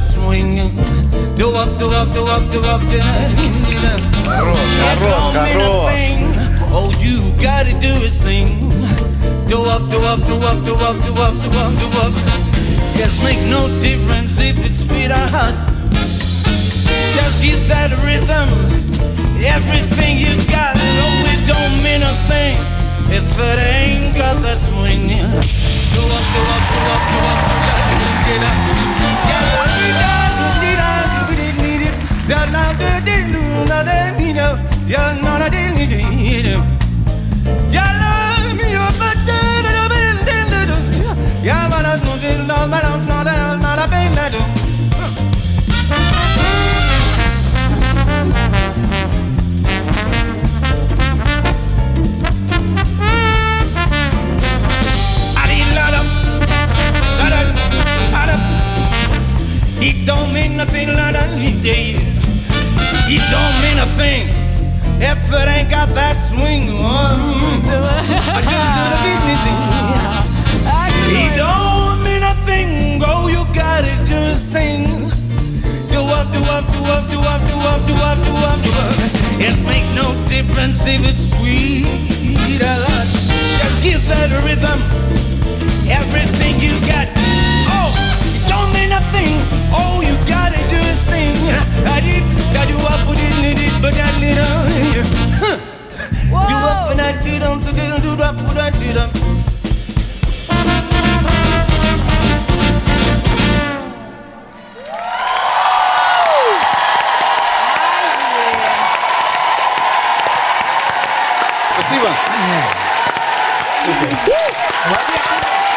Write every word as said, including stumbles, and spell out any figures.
swing. Do up, do up, do up, do up, do up. Хорош, хорош. All you gotta do is sing. Do up, do up, do up, do up, do up, do up, do up. Just make no difference if it's sweet or hot. Just give that rhythm everything you got. Oh, it don't mean a thing if it ain't got that swing. Do up, do up, do up, do up, do up, get up. You're not a dilly. It don't mean nothing like that. It don't mean a thing if it ain't got that swing on. It don't mean a thing. All you gotta do is sing. Do up, do up, do up, do up, do up, do up, do up, do up. It's make no difference if it's sweet or hot. Just give that rhythm everything you got. Oh, it don't mean nothing. All you gotta do is sing. I did, I do up, put it in it, but I did up. Do up and I did up, do up, put I did up. Спасибо. Супер.